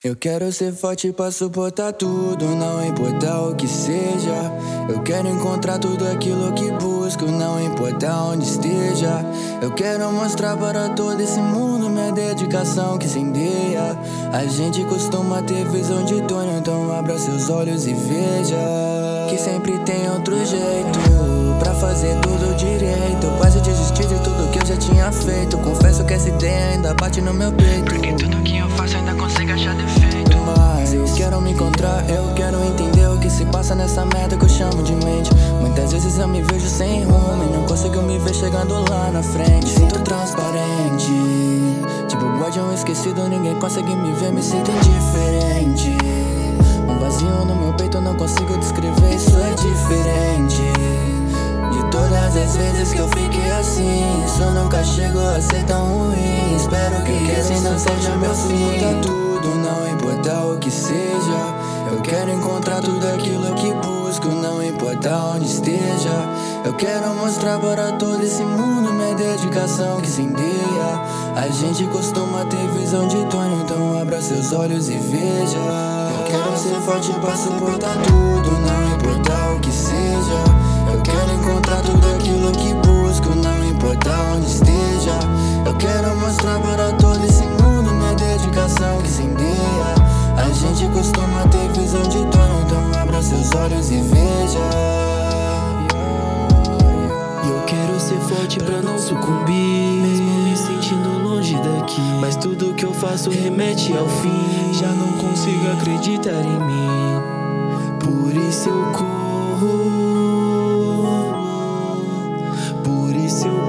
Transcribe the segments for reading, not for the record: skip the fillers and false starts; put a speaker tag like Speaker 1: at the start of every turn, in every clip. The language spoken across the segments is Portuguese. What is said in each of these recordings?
Speaker 1: Eu quero ser forte pra suportar tudo, não importa o que seja. Eu quero encontrar tudo aquilo que busco, não importa onde esteja. Eu quero mostrar para todo esse mundo minha dedicação que incendeia. A gente costuma ter visão de túnel, então abra seus olhos e veja que sempre tem outro jeito pra fazer tudo direito. Eu quase desisti de tudo que eu já tinha feito. Confesso que essa ideia ainda bate no meu peito,
Speaker 2: porque tudo que eu faço ainda consigo achar defeito.
Speaker 1: Mas eu quero me encontrar, eu quero entender o que se passa nessa merda que eu chamo de mente. Muitas vezes eu me vejo sem rumo e não consigo me ver chegando lá na frente. Sinto transparente, tipo guardião esquecido, ninguém consegue me ver, me sinto indiferente. Um vazio no meu peito, não consigo descrever, isso é diferente. De todas as vezes que eu fiquei assim, isso nunca chegou a ser tão ruim. Espero que esse não seja meu fim. Tá tudo, não importa o que seja. Eu quero encontrar tudo aquilo que busco, não importa onde esteja. Eu quero mostrar para todo esse mundo minha dedicação que incendeia. A gente costuma ter visão de túnel, então abra seus olhos e veja. Eu quero ser forte pra suportar tudo, não importa o que seja. Eu quero encontrar tudo aquilo que busco, não importa onde esteja. Eu quero mostrar para todo esse mundo minha dedicação que incendeia. A gente costuma ter visão de túnel, então abra seus olhos e veja.
Speaker 3: E eu quero ser forte pra não sucumbir, mesmo me sentindo longe daqui. Mas tudo que eu faço remete ao fim. Já não consigo acreditar em mim, por isso eu corro. Por isso eu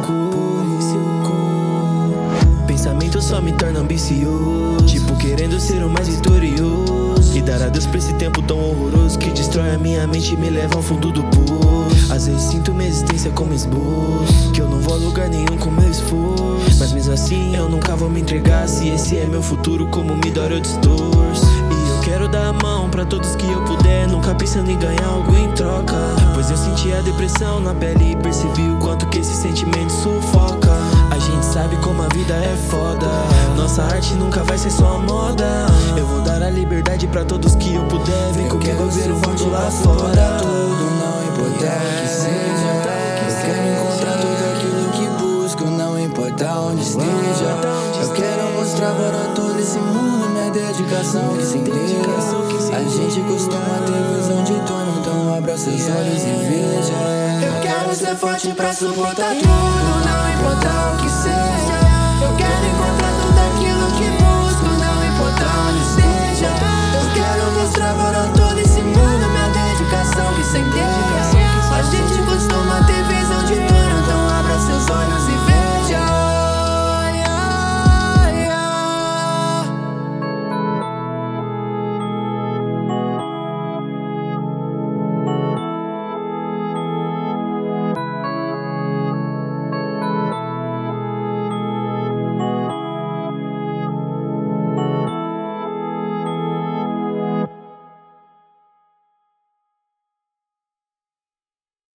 Speaker 3: corro. Pensamento só me torna ambicioso, tipo querendo ser o mais vitorioso. E dar adeus pra esse tempo tão horroroso que destrói a minha mente e me leva ao fundo do poço. Às vezes sinto minha existência como esboço, que eu não vou a lugar nenhum com meu esforço. Mas mesmo assim eu nunca vou me entregar. Se esse é meu futuro, como me dói eu distorço. E eu quero dar a mão pra todos que eu puder, nunca pensando em ganhar algo em troca. Pois eu senti a depressão na pele e percebi o quanto que esse sentimento sufoca. A gente sabe como a vida é foda, nossa arte nunca vai ser só moda. Eu vou dar a liberdade pra todos que eu puder. Vem comigo ver o mundo lá fora.
Speaker 1: Tudo, não importa o que seja. Eu quero encontrar tudo aquilo que busco, não importa onde esteja. Eu quero mostrar para todo esse mundo minha dedicação que incendeia. A gente costuma ter visão de túnel, então abra seus olhos e veja. Eu quero ser forte pra suportar tudo, não importa o que